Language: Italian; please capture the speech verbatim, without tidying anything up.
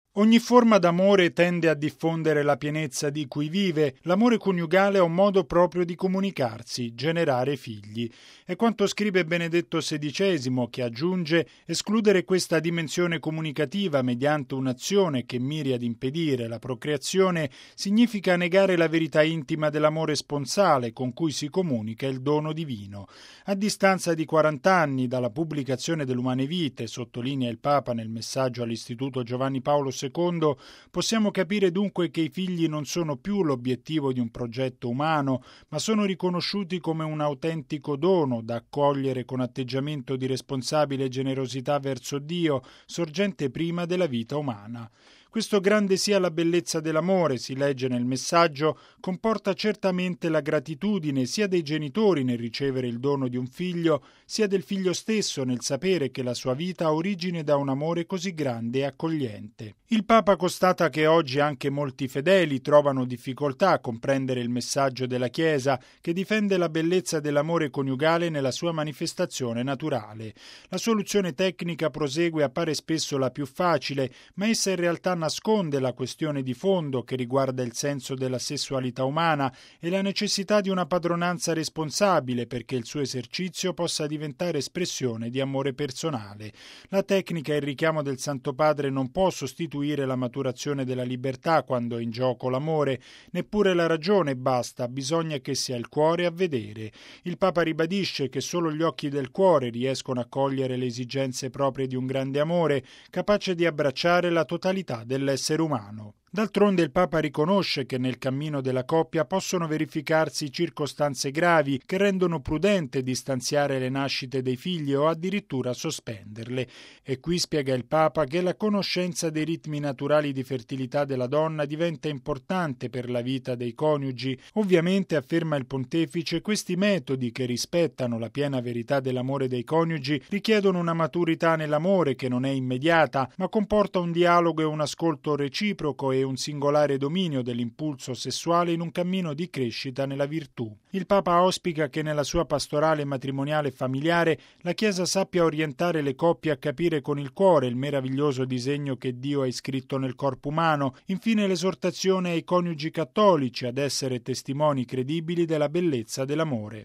Ogni forma d'amore tende a diffondere la pienezza di cui vive. L'amore coniugale è un modo proprio di comunicarsi, generare figli. È quanto scrive Benedetto sedicesimo, che aggiunge: escludere questa dimensione comunicativa mediante un'azione che miri ad impedire la procreazione significa negare la verità intima dell'amore sponsale con cui si comunica il dono divino. A distanza di quaranta anni dalla pubblicazione dell'Umane Vitae, sottolinea il Papa nel messaggio all'Istituto Giovanni Paolo secondo, possiamo capire dunque che i figli non sono più l'obiettivo di un progetto umano, ma sono riconosciuti come un autentico dono da accogliere con atteggiamento di responsabile generosità verso Dio, sorgente prima della vita umana. Questo grande sia la bellezza dell'amore, si legge nel messaggio, comporta certamente la gratitudine sia dei genitori nel ricevere il dono di un figlio, sia del figlio stesso nel sapere che la sua vita ha origine da un amore così grande e accogliente. Il Papa constata che oggi anche molti fedeli trovano difficoltà a comprendere il messaggio della Chiesa, che difende la bellezza dell'amore coniugale nella sua manifestazione naturale. La soluzione tecnica, prosegue, appare spesso la più facile, ma essa in realtà nasconde la questione di fondo che riguarda il senso della sessualità umana e la necessità di una padronanza responsabile perché il suo esercizio possa diventare espressione di amore personale. La tecnica e il richiamo del Santo Padre non può sostituire la maturazione della libertà quando è in gioco l'amore, neppure la ragione basta, bisogna che sia il cuore a vedere. Il Papa ribadisce che solo gli occhi del cuore riescono a cogliere le esigenze proprie di un grande amore, capace di abbracciare la totalità dell'essere umano. D'altronde il Papa riconosce che nel cammino della coppia possono verificarsi circostanze gravi che rendono prudente distanziare le nascite dei figli o addirittura sospenderle. E qui spiega il Papa che la conoscenza dei ritmi naturali di fertilità della donna diventa importante per la vita dei coniugi. Ovviamente, afferma il Pontefice, questi metodi che rispettano la piena verità dell'amore dei coniugi richiedono una maturità nell'amore che non è immediata, ma comporta un dialogo e un ascolto reciproco e un singolare dominio dell'impulso sessuale in un cammino di crescita nella virtù. Il Papa auspica che nella sua pastorale matrimoniale e familiare la Chiesa sappia orientare le coppie a capire con il cuore il meraviglioso disegno che Dio ha iscritto nel corpo umano. Infine l'esortazione ai coniugi cattolici ad essere testimoni credibili della bellezza dell'amore.